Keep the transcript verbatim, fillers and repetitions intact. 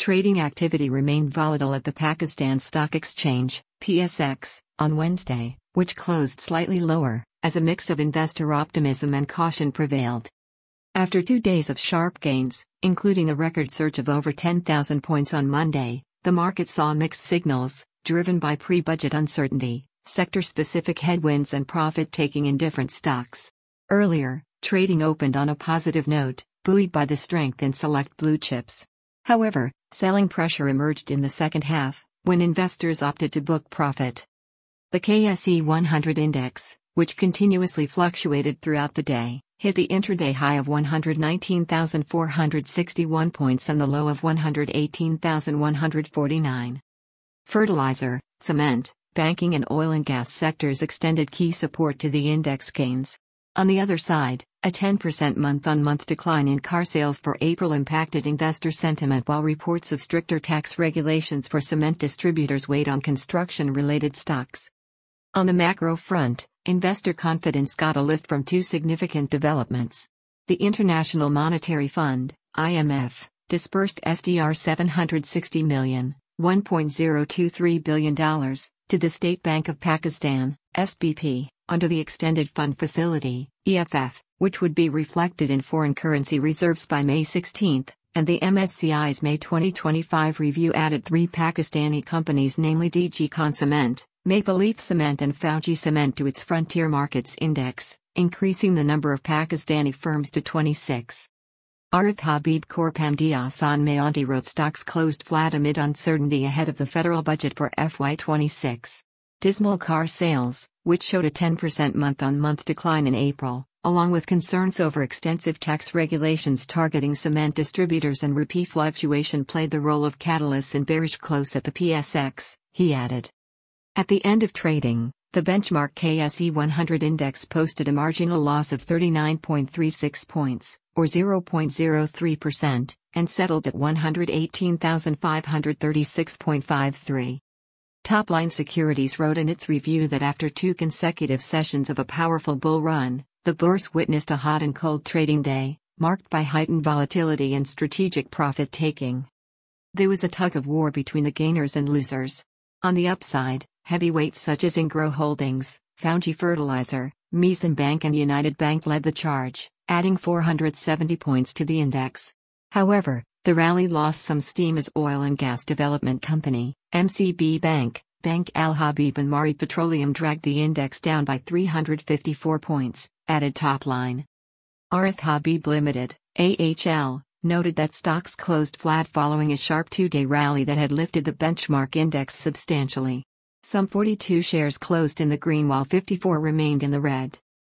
Trading activity remained volatile at the Pakistan Stock Exchange, P S X, on Wednesday, which closed slightly lower, as a mix of investor optimism and caution prevailed. After two days of sharp gains, including a record surge of over ten thousand points on Monday, the market saw mixed signals, driven by pre-budget uncertainty, sector-specific headwinds and profit-taking in different stocks. Earlier, trading opened on a positive note, buoyed by the strength in select blue chips. However, selling pressure emerged in the second half, when investors opted to book profit. The K S E one hundred index, which continuously fluctuated throughout the day, hit the intraday high of one hundred nineteen thousand four hundred sixty-one points and the low of one hundred eighteen thousand one hundred forty-nine. Fertilizer, cement, banking and oil and gas sectors extended key support to the index gains. On the other side, a ten percent month-on-month decline in car sales for April impacted investor sentiment, while reports of stricter tax regulations for cement distributors weighed on construction-related stocks. On the macro front, investor confidence got a lift from two significant developments. The International Monetary Fund, I M F, dispersed S D R seven hundred sixty million dollars, one point zero two three billion dollars, to the State Bank of Pakistan, S B P, under the Extended Fund Facility, E F F, which would be reflected in foreign currency reserves by May sixteenth, and the M S C I's May twenty twenty-five review added three Pakistani companies, namely D G Khan Cement, Maple Leaf Cement and Fauji Cement, to its Frontier Markets Index, increasing the number of Pakistani firms to twenty-six. Arif Habib Corp M D Ahsan Mayanti wrote stocks closed flat amid uncertainty ahead of the federal budget for F Y twenty-six. Dismal car sales, which showed a ten percent month-on-month decline in April, along with concerns over extensive tax regulations targeting cement distributors and rupee fluctuation, played the role of catalysts in bearish close at the P S X, he added. At the end of trading, the benchmark K S E one hundred index posted a marginal loss of thirty-nine point three six points, or zero point zero three percent, and settled at one hundred eighteen thousand five hundred thirty-six point five three. Topline Securities wrote in its review that after two consecutive sessions of a powerful bull run, the bourse witnessed a hot and cold trading day, marked by heightened volatility and strategic profit-taking. There was a tug-of-war between the gainers and losers. On the upside, heavyweights such as Ingro Holdings, Fauji Fertilizer, Mizan Bank and United Bank led the charge, adding four hundred seventy points to the index. However, the rally lost some steam as oil and gas development company, M C B Bank, Bank Al Habib and Mari Petroleum dragged the index down by three hundred fifty-four points, added Topline. Arif Habib Limited, A H L, noted that stocks closed flat following a sharp two-day rally that had lifted the benchmark index substantially. Some forty-two shares closed in the green while fifty-four remained in the red.